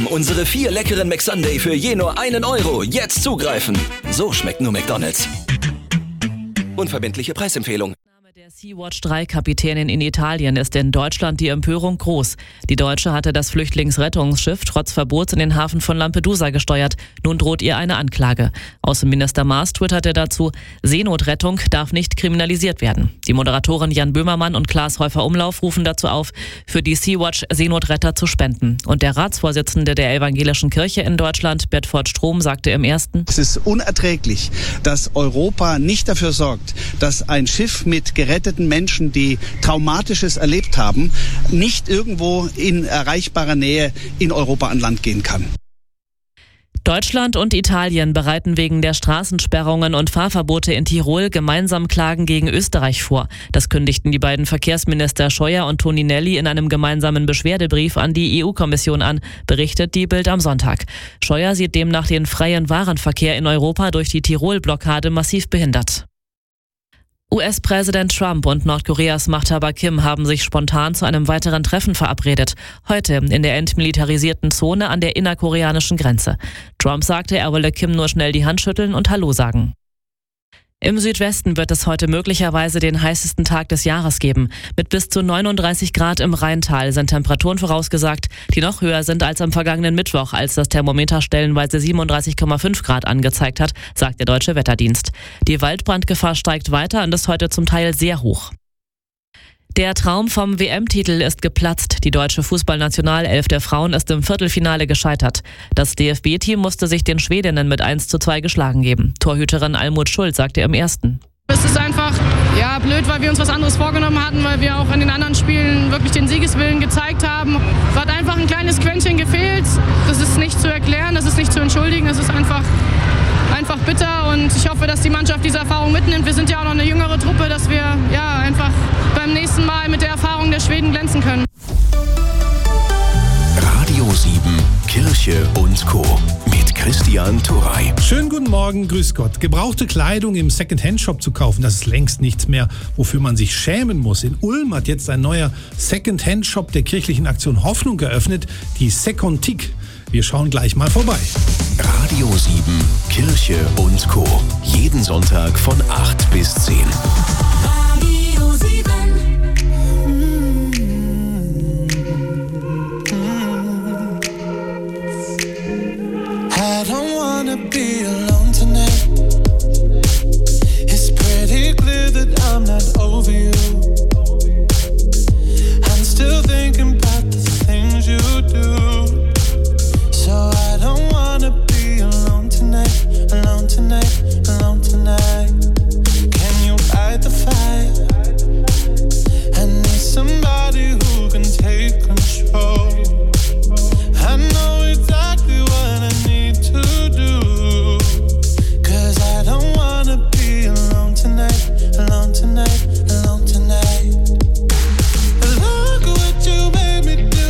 Unsere 4 leckeren McSunday für je nur €1. Jetzt zugreifen. So schmeckt nur McDonald's. Unverbindliche Preisempfehlung. Der Sea-Watch-3-Kapitänin in Italien ist in Deutschland die Empörung groß. Die Deutsche hatte das Flüchtlingsrettungsschiff trotz Verbots in den Hafen von Lampedusa gesteuert. Nun droht ihr eine Anklage. Außenminister Maas twitterte dazu: Seenotrettung darf nicht kriminalisiert werden. Die Moderatoren Jan Böhmermann und Klaas Häufer-Umlauf rufen dazu auf, für die Sea-Watch Seenotretter zu spenden. Und der Ratsvorsitzende der Evangelischen Kirche in Deutschland, Bedford Strom, sagte im Ersten: Es ist unerträglich, dass Europa nicht dafür sorgt, dass ein Schiff mit geretteten Menschen, die Traumatisches erlebt haben, nicht irgendwo in erreichbarer Nähe in Europa an Land gehen kann. Deutschland und Italien bereiten wegen der Straßensperrungen und Fahrverbote in Tirol gemeinsam Klagen gegen Österreich vor. Das kündigten die beiden Verkehrsminister Scheuer und Toninelli in einem gemeinsamen Beschwerdebrief an die EU-Kommission an, berichtet die Bild am Sonntag. Scheuer sieht demnach den freien Warenverkehr in Europa durch die Tirol-Blockade massiv behindert. US-Präsident Trump und Nordkoreas Machthaber Kim haben sich spontan zu einem weiteren Treffen verabredet. Heute in der entmilitarisierten Zone an der innerkoreanischen Grenze. Trump sagte, er wolle Kim nur schnell die Hand schütteln und Hallo sagen. Im Südwesten wird es heute möglicherweise den heißesten Tag des Jahres geben. Mit bis zu 39 Grad im Rheintal sind Temperaturen vorausgesagt, die noch höher sind als am vergangenen Mittwoch, als das Thermometer stellenweise 37,5 Grad angezeigt hat, sagt der Deutsche Wetterdienst. Die Waldbrandgefahr steigt weiter und ist heute zum Teil sehr hoch. Der Traum vom WM-Titel ist geplatzt. Die deutsche Fußballnationalelf der Frauen ist im Viertelfinale gescheitert. Das DFB-Team musste sich den Schwedinnen mit 1:2 geschlagen geben. Torhüterin Almut Schuld sagte im Ersten: Es ist einfach blöd, weil wir uns was anderes vorgenommen hatten, weil wir auch in den anderen Spielen wirklich den Siegeswillen gezeigt haben. Es hat einfach ein kleines Quäntchen gefehlt. Das ist nicht zu erklären, das ist nicht zu entschuldigen, das ist einfach bitter und ich hoffe, dass die Mannschaft diese Erfahrung mitnimmt. Wir sind ja auch noch eine jüngere Truppe, dass wir einfach beim nächsten Mal mit der Erfahrung der Schweden glänzen können. Radio 7, Kirche und Co. mit Christian Turrey. Schönen guten Morgen, grüß Gott. Gebrauchte Kleidung im Second-Hand-Shop zu kaufen, das ist längst nichts mehr, wofür man sich schämen muss. In Ulm hat jetzt ein neuer Second-Hand-Shop der kirchlichen Aktion Hoffnung geöffnet, die Secontique. Wir schauen gleich mal vorbei. Radio 7, Kirche und Co. Jeden Sonntag von 8 bis 10. Radio 7. I don't wanna be alone tonight. It's pretty clear that I'm not over you. I'm still thinking about the things you do. So I don't wanna be alone tonight, alone tonight, alone tonight. Can you fight the fire? I need somebody who can take control. I know exactly what I need to do. 'Cause I don't wanna be alone tonight, alone tonight, alone tonight. Look what you made me do.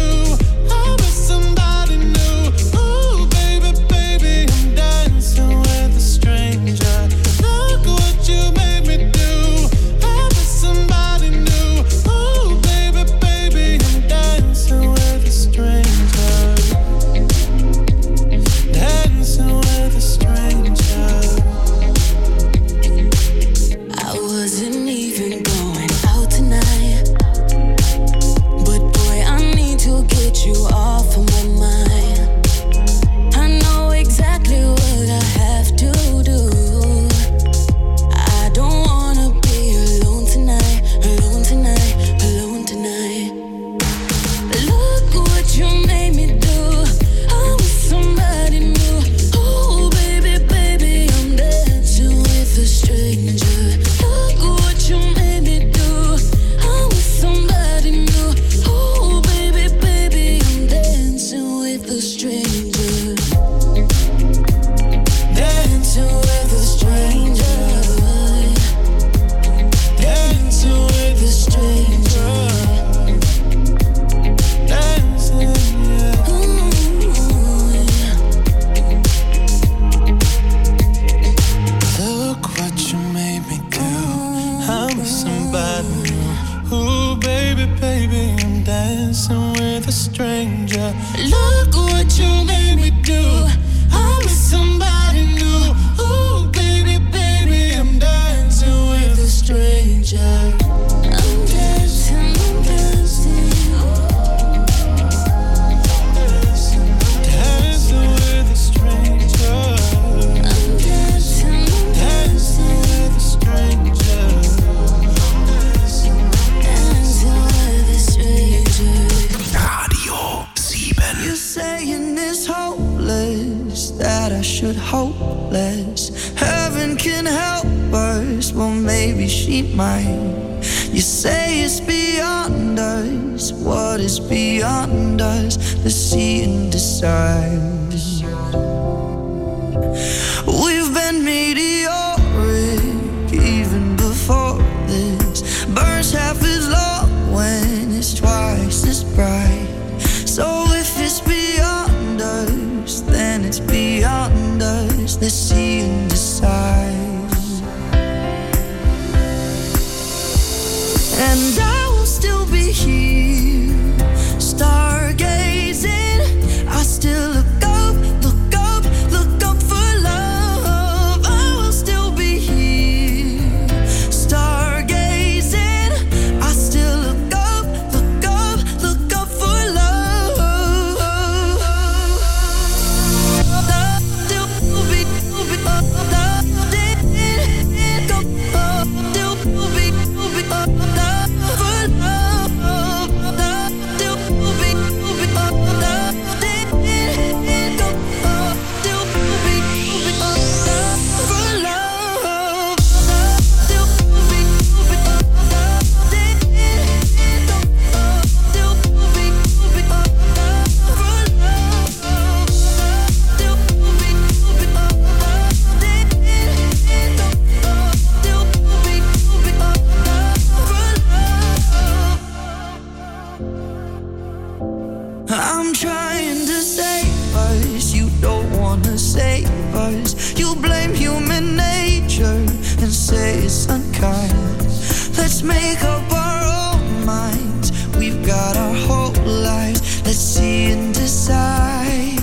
stranger. Look what you made me do. I'm with somebody new. Ooh, baby, baby, I'm dancing with a stranger. I'm dancing, I'm dancing. Dancing with a stranger. I'm dancing, dancing with a stranger. Dancing with a stranger. Radio 7. You're saying it's hopeless, that I should hope less. Heaven can help us, well maybe she might. You say it's beyond us, what is beyond us? Let's see and decide. We've been meteoric even before this. Burns half as long when it's twice as bright. So if it's beyond us, then it's beyond us. Let's see and decide. And I will still be here, stargazing. I still look up, look up, look up for love. I will still be here, stargazing. I still look up, look up, look up for love. Still be I'm trying to save us, you don't wanna save us. You blame human nature and say it's unkind. Let's make up our own minds, we've got our whole lives. Let's see and decide,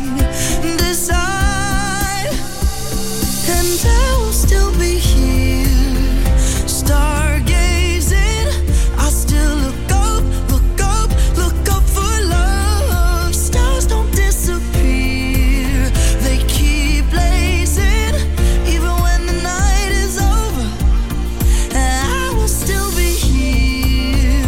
decide. And I will still be here, stargazing. I still look up, look up, look up for love. Stars don't disappear, they keep blazing. Even when the night is over, I will still be here,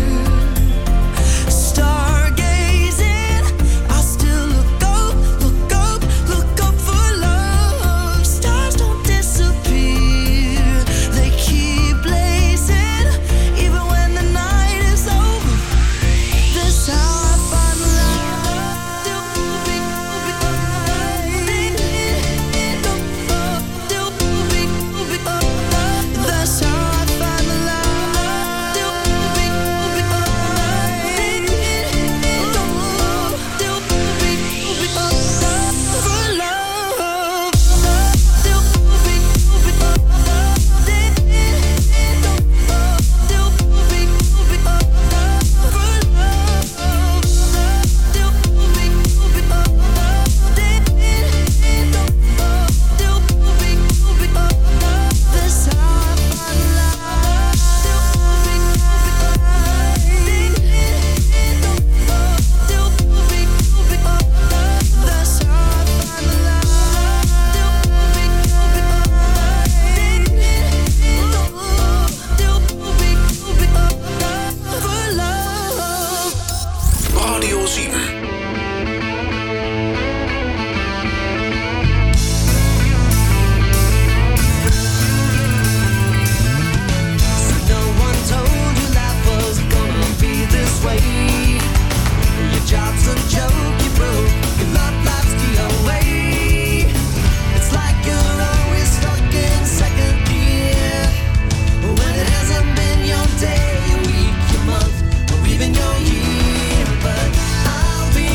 stargazing. I still look up, look up, look up for love. Stars don't disappear, they keep blazing. Even when the night is over, that's how I find love. That's how I find Radio 7. No one told you life was gonna be this way. Your job's a joke, you broke. Your love life's the away. It's like you're always stuck in second gear, when it hasn't been your day, your week, your month, or even your year. But I'll be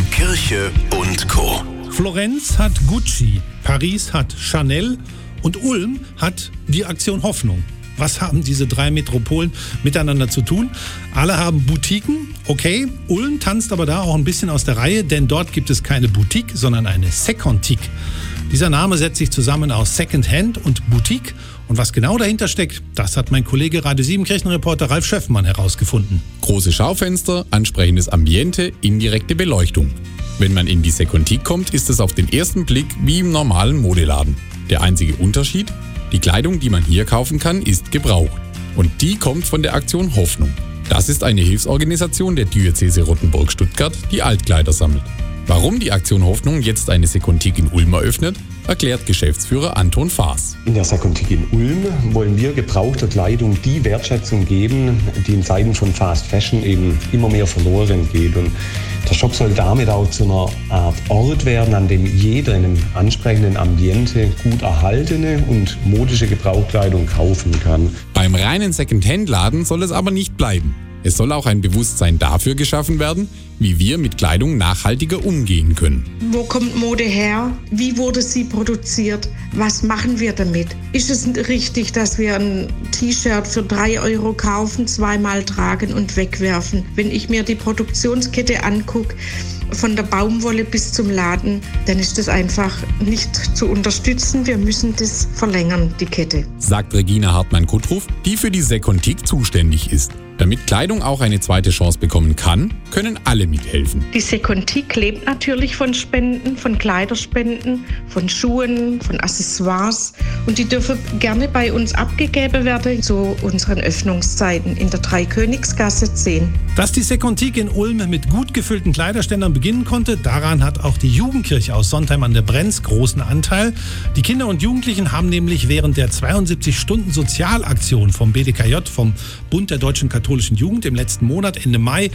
Kirche und Co. Florenz hat Gucci, Paris hat Chanel und Ulm hat die Aktion Hoffnung. Was haben diese 3 Metropolen miteinander zu tun? Alle haben Boutiquen, okay. Ulm tanzt aber da auch ein bisschen aus der Reihe, denn dort gibt es keine Boutique, sondern eine Secontique. Dieser Name setzt sich zusammen aus Secondhand und Boutique. Und was genau dahinter steckt, das hat mein Kollege Radio 7 Kirchenreporter Ralf Schöffmann herausgefunden. Große Schaufenster, ansprechendes Ambiente, indirekte Beleuchtung. Wenn man in die Secontique kommt, ist es auf den ersten Blick wie im normalen Modeladen. Der einzige Unterschied? Die Kleidung, die man hier kaufen kann, ist gebraucht. Und die kommt von der Aktion Hoffnung. Das ist eine Hilfsorganisation der Diözese Rottenburg-Stuttgart, die Altkleider sammelt. Warum die Aktion Hoffnung jetzt eine Secontique in Ulm eröffnet, erklärt Geschäftsführer Anton Faas. In der Secontique in Ulm wollen wir gebrauchter Kleidung die Wertschätzung geben, die in Zeiten von Fast Fashion eben immer mehr verloren geht. Und der Shop soll damit auch zu einer Art Ort werden, an dem jeder in einem ansprechenden Ambiente gut erhaltene und modische Gebrauchtkleidung kaufen kann. Beim reinen Secondhand-Laden soll es aber nicht bleiben. Es soll auch ein Bewusstsein dafür geschaffen werden, wie wir mit Kleidung nachhaltiger umgehen können. Wo kommt Mode her? Wie wurde sie produziert? Was machen wir damit? Ist es richtig, dass wir ein T-Shirt für 3 € kaufen, 2-mal tragen und wegwerfen? Wenn ich mir die Produktionskette angucke, von der Baumwolle bis zum Laden, dann ist das einfach nicht zu unterstützen. Wir müssen das verlängern, die Kette. Sagt Regina Hartmann-Kuttruf, die für die Secontique zuständig ist. Damit Kleidung auch eine zweite Chance bekommen kann, können alle mithelfen. Die Secontique lebt natürlich von Spenden, von Kleiderspenden, von Schuhen, von Accessoires. Und die dürfen gerne bei uns abgegeben werden zu unseren Öffnungszeiten in der Dreikönigsgasse 10. Dass die Secontique in Ulm mit gut gefüllten Kleiderständern beginnen konnte, daran hat auch die Jugendkirche aus Sontheim an der Brenz großen Anteil. Die Kinder und Jugendlichen haben nämlich während der 72-Stunden-Sozialaktion vom BDKJ, vom Bund der Deutschen Katholischen Jugend, im letzten Monat, Ende Mai,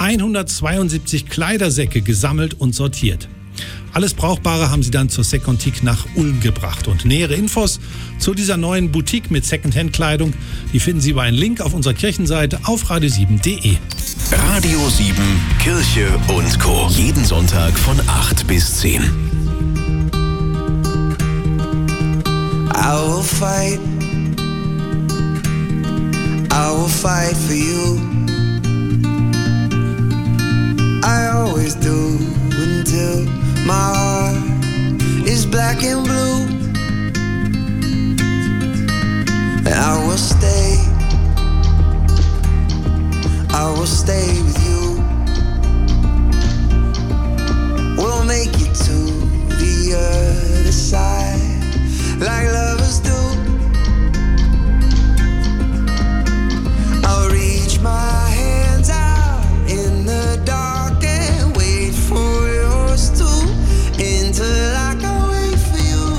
172 Kleidersäcke gesammelt und sortiert. Alles Brauchbare haben sie dann zur Secontique nach Ulm gebracht. Und nähere Infos zu dieser neuen Boutique mit Secondhand-Kleidung, die finden Sie über einen Link auf unserer Kirchenseite auf radio7.de. Radio 7 Kirche und Co. Jeden Sonntag von 8 bis 10. I will fight for you. I always do until my heart is black and blue. And I will stay with you. We'll make it to the other side like lovers do. I'll reach my hands out in the dark and wait for yours too, until I can wait for you.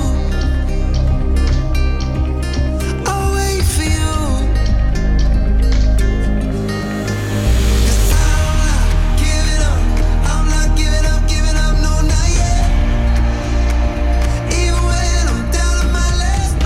I'll wait for you. 'Cause I'm not giving up, no, not yet. Even when I'm down to my last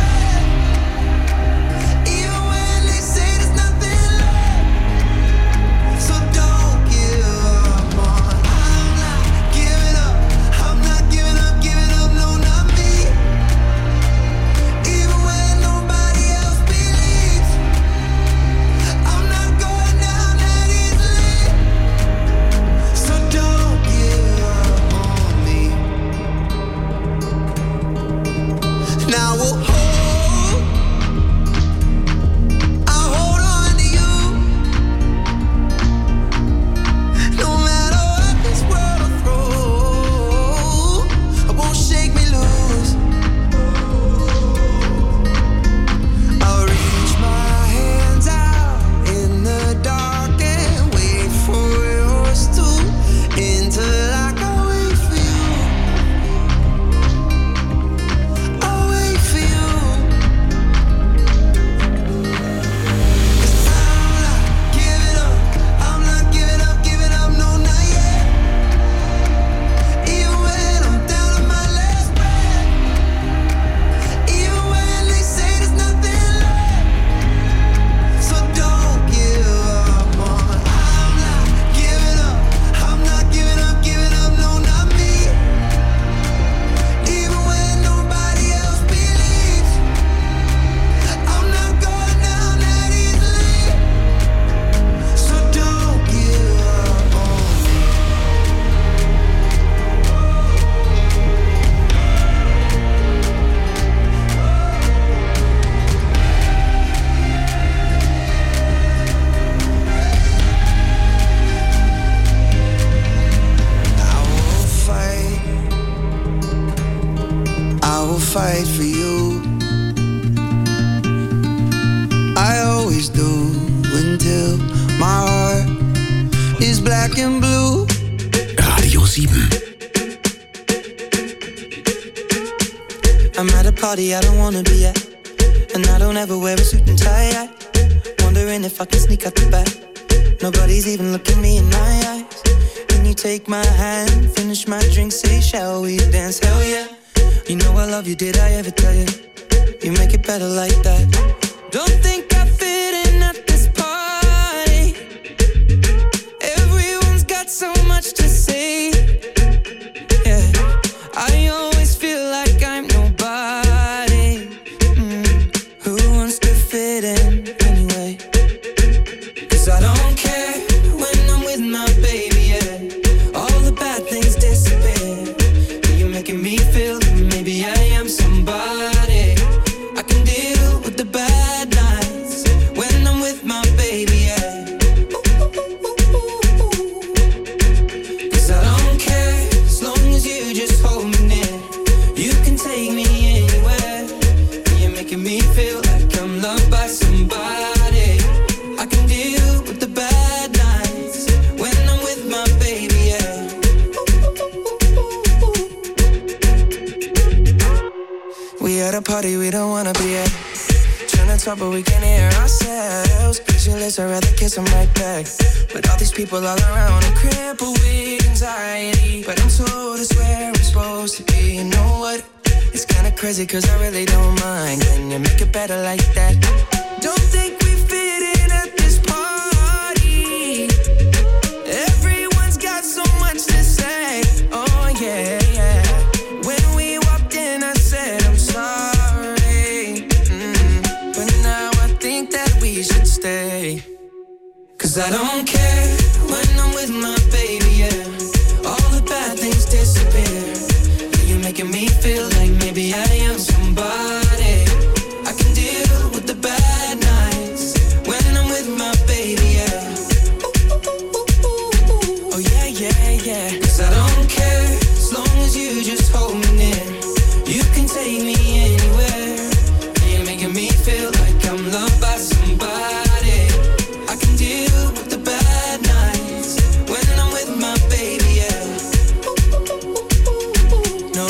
fight for you. I always do until my heart is black and blue. Radio 7. I'm at a party I don't wanna be at, and I don't ever wear a suit and tie yet. Wondering if I can sneak out the back. Nobody's even looking me in my eyes. Can you take my hand, finish my drink, say shall we dance? Hell yeah. You know I love you, did I ever tell you? You make it better like that. Don't think I fit in at this party. Everyone's got so much to say. Yeah, I always feel like I'm nobody. Who wants to fit in anyway? 'Cause I don't care when I'm with my baby, yeah. All the bad things disappear. You're making me feel that maybe I am somebody. I can deal with the bad nights when I'm with my baby, yeah. 'Cause I don't care as long as you just hold me near. You can take me anywhere. You're making me feel like I'm loved by somebody. I can deal with the bad nights when I'm with my baby, yeah. We at a party we don't wanna be at. Trying to talk but we can't hear ourselves. Pictureless, I'd rather kiss them right back. But all these people all around, I'm crippled with anxiety. But I'm told it's where I'm supposed to be. You know what? It's kinda crazy 'cause I really don't mind. Can you make it better like that? Don't think we fit in at this party. Everyone's got so much to say. Oh yeah, yeah. When we walked in I said I'm sorry. But now I think that we should stay. 'Cause I don't care when I'm with my baby, yeah. All the bad things disappear. You're making me feel like maybe I am somebody. I can deal with the bad nights when I'm with my baby, yeah. Oh yeah, yeah, yeah. 'Cause I don't care as long as you just hold me near. You can take me anywhere. You're making me feel like I'm loved by somebody. I can deal with the bad nights when I'm with my baby, yeah. No,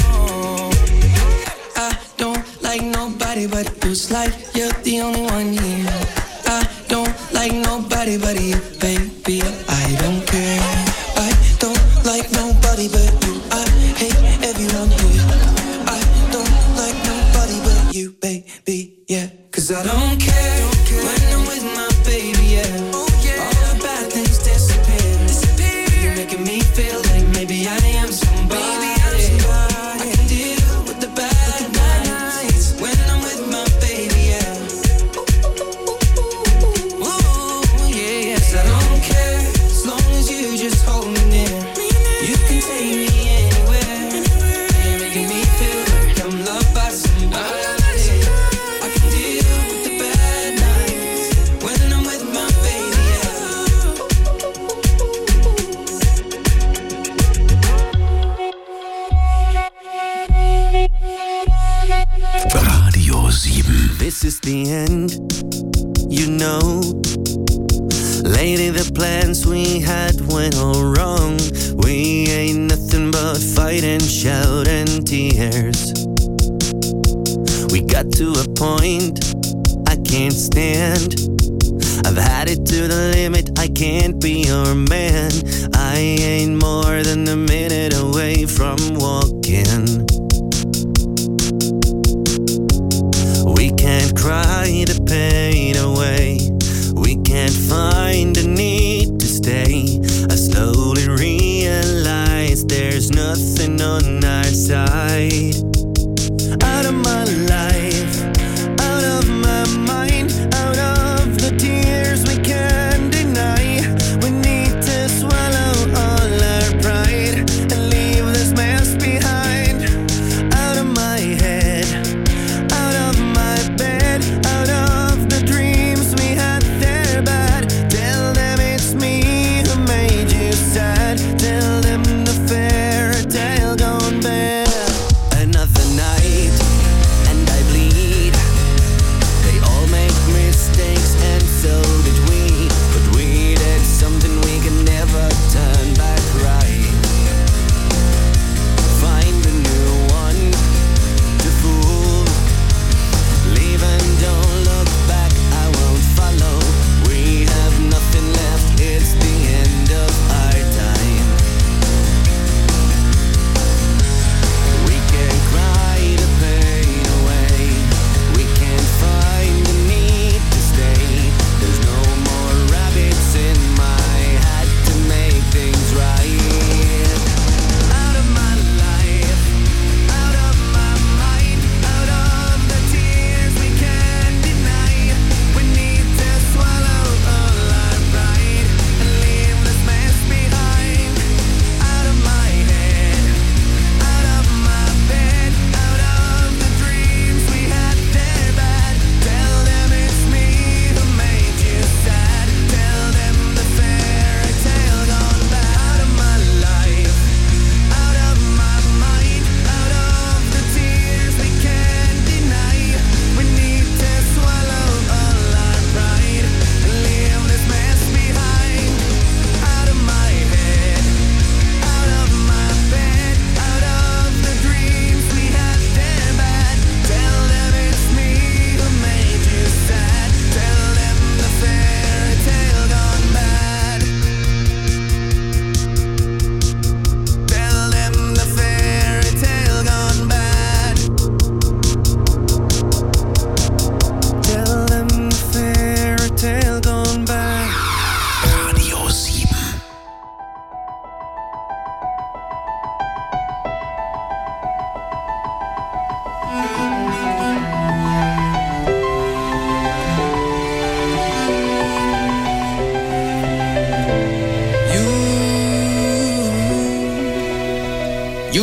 I don't like nobody but you. It's like you're the only one here. I don't like nobody but you, baby. I don't care. I don't like nobody but you. I hate everyone here. I don't like nobody but you, baby, yeah. 'Cause I don't care when I'm with my baby, yeah. All the bad things disappear. You're making me feel like maybe I am somebody. I can deal with the bad nights when I'm with my baby, yeah. Ooh, yeah, yeah. 'Cause I don't care as long as you just hold me near. You can take me anywhere. You're making me feel like I'm loved by somebody. I can deal with the bad nights when I'm with my baby, yeah. Radio 7. This is the end, you know. Lady, the plans we had went all wrong. We ain't nothing but fight and shout and tears. We got to a point I can't stand. I've had it to the limit, I can't be your man. I ain't more than a minute away from walking. We can't cry the pain away. We can't find the need to stay. I slowly realize there's nothing on our side. Out of my life, out of my mind, out of the tears we can't deny. We need to swallow all our pride and leave this mess behind. Out of my head, out of my bed, out of the dreams we had, they're bad. Tell them it's me who made you sad. Tell them the fairy tale gone bad. Another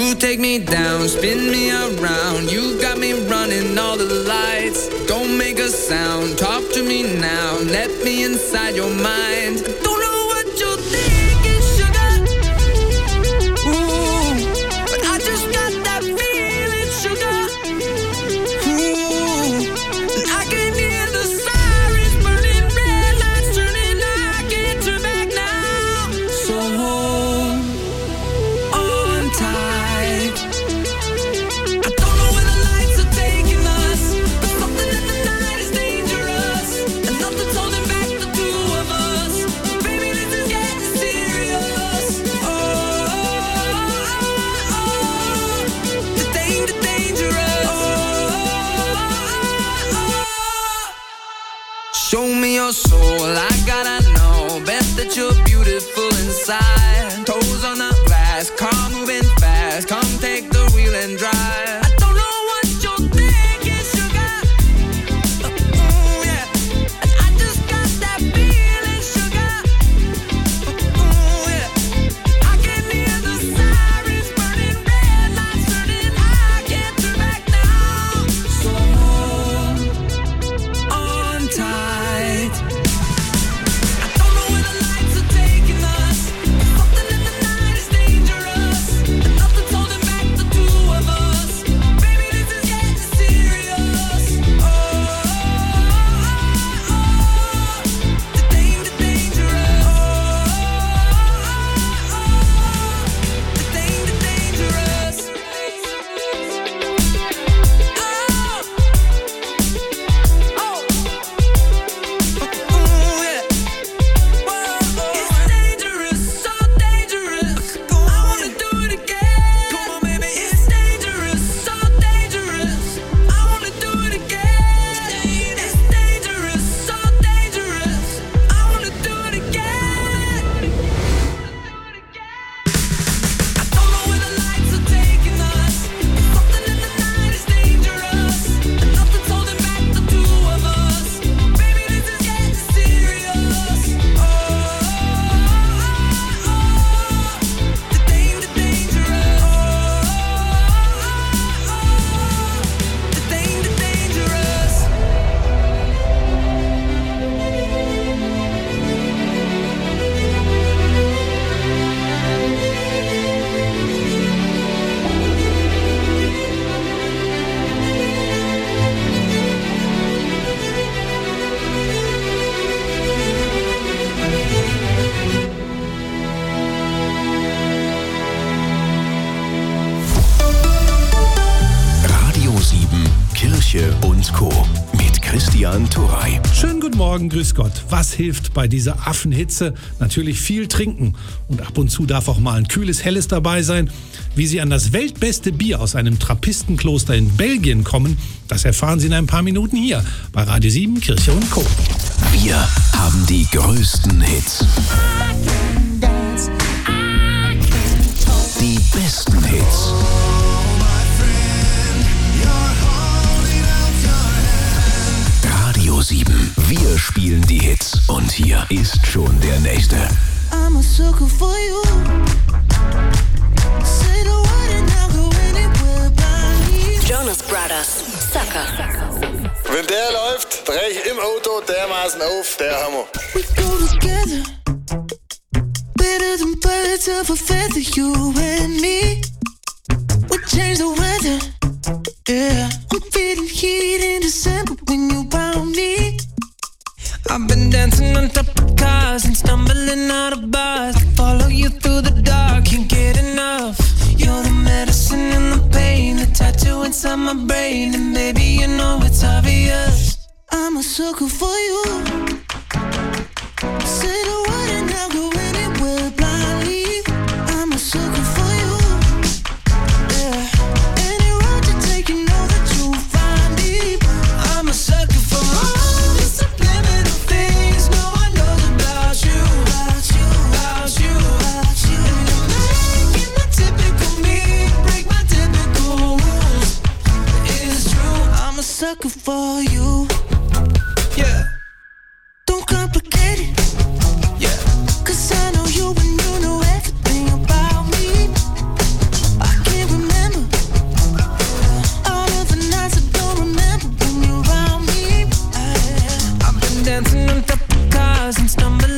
You take me down, spin me around. You got me running all the lights. Don't make a sound, talk to me now. Let me inside your mind. I don't know what you're thinking, sugar. Ooh, but I just got that feeling, sugar. Ooh, and I can hear the sirens burning, red lights turning. I can't turn back now. So hold on tight. I don't know where the lights are taking us, but something in the night is dangerous, and nothing's holding back the two of us. Baby, this is getting serious. Oh, the dangerous. Show me your soul, I gotta know. Bet that you're beautiful inside. Toes on the glass, car moving fast. Come take the wheel and drive. I don't know what you're thinking, sugar. Yeah. And I just got that feeling, sugar. Yeah. I can hear the sirens burning, red lights turning. I can't turn back now. So hold on tight. I don't know where the lights are taking us, but something in the night is dangerous, and nothing's holding back the two of us. Baby, this is getting serious. Oh, the dangerous. The dangerous. It's dangerous, so dangerous. I wanna do it again. Come on, baby. It's dangerous, so dangerous. I wanna do it again. It's dangerous, so dangerous. I wanna do it again. I don't know where the lights are taking us. Something in the night is dangerous, and nothing's holding back the two of us. Baby, this is getting serious. Oh, the dangerous. The dangerous. Radio 7, Kirche und Co. mit Christian Turrey. Schönen guten Morgen, grüß Gott. Was hilft bei dieser Affenhitze? Natürlich viel trinken. Und ab und zu darf auch mal ein kühles Helles dabei sein. Wie Sie an das weltbeste Bier aus einem Trappistenkloster in Belgien kommen, das erfahren Sie in ein paar Minuten hier bei Radio 7, Kirche und Co. Wir haben die größten Hits. Die besten Hits. Radio 7. Wir spielen die Hits. Und hier ist schon der nächste. I'm a sucker for you. Say the word and I'll go anywhere blindly. Jonas Brothers, Sucker. Wenn der läuft, dreh ich im Auto dermaßen auf, der Hammer. We go together, better than birds of a feather, you and me. We change the weather, yeah. I'm feeling heat in December when you found me. I've been dancing on top of cars and stumbling out of bars. I follow you through the dark, can't get enough. You're the medicine and the pain, the tattoo inside my brain. And baby, you know it's obvious. I'm a sucker for you. Say the word and I'll go anywhere blindly. I'm a sucker for you, yeah. Any road you take, you know that you'll find me. I'm a sucker for all the subliminal things no one knows about you, about you, about you, about you. And you're making the typical me break my typical rules. It's true, I'm a sucker for you. yeah, Don't complicate it, yeah. 'cause I know you and you know everything about me. I can't stars and stumble